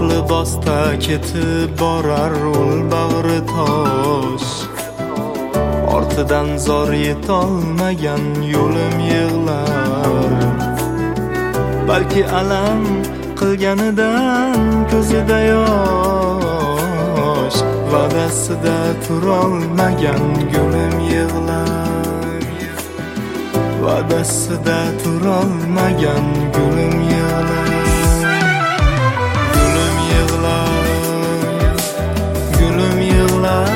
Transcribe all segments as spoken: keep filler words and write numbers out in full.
libosda ketib borar ul bag'ri tosh. Ortidan zor yetolmagan yo'lim yig'lar. Balki alam qilganidan ko'zida yosh, va'dasida turolmagan gulim yig'lar. Va'dasida turolmagan gulim yig'lar. Gulim yig'lar, gulim yig'lar.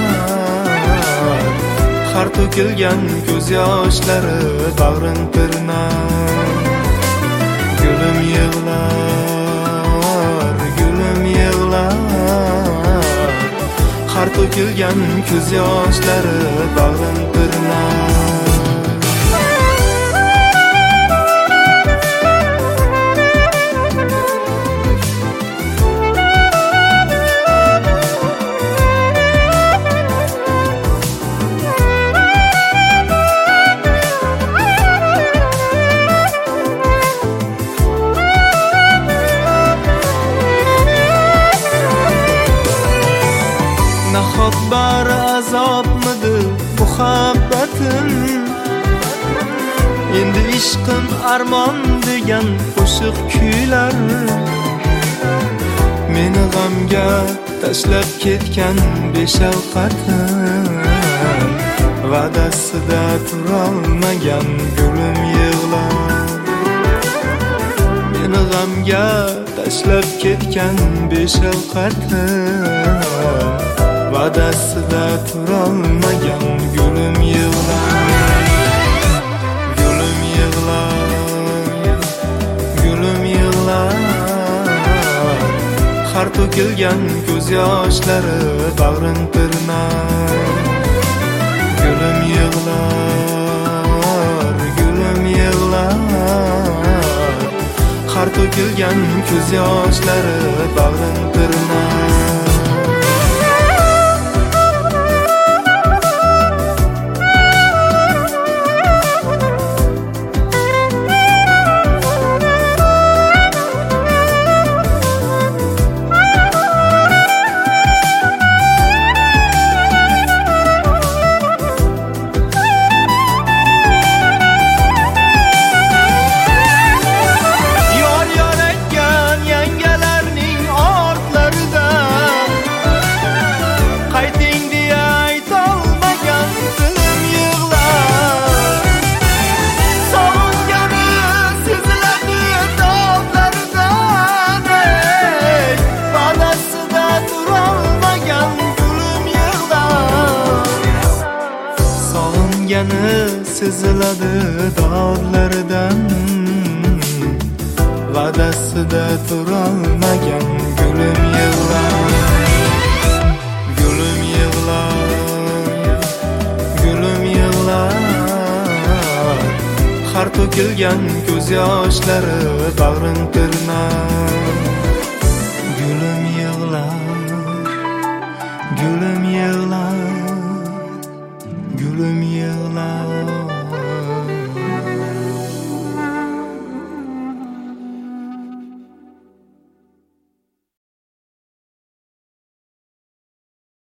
Har to'kilgan ko'z yoshlari bag'rin tirnar. Gulim yig'lar, gulim yig'lar. Har to'kilgan ko'z yoshlari bag'rin tirnar. Nahot bari azobmidi muhabbatim, endi ishqim armon degan qo'shiq kuylar. Meni g'amga tashlab ketgan beshafqatim, va'dasida turolmagan gulim yig'lar. Meni g'amga tashlab ketgan beshafqatim, va'dasida turolmagan gulim yig'lar. Gulim yig'lar, gulim yig'lar. Har to'kilgan ko'z yoshlari bag'rin tirnar. Gulim yig'lar, gulim yig'lar. Har to'kilgan ko'z yoshlari bag'rin tirnar. Seziladi dodlaridan, va'dasida turolmagan gulim yig'lar. Gulim yig'lar, gulim yig'lar. Har to'kilgan ko'z yoshlari bag'rin tirnar.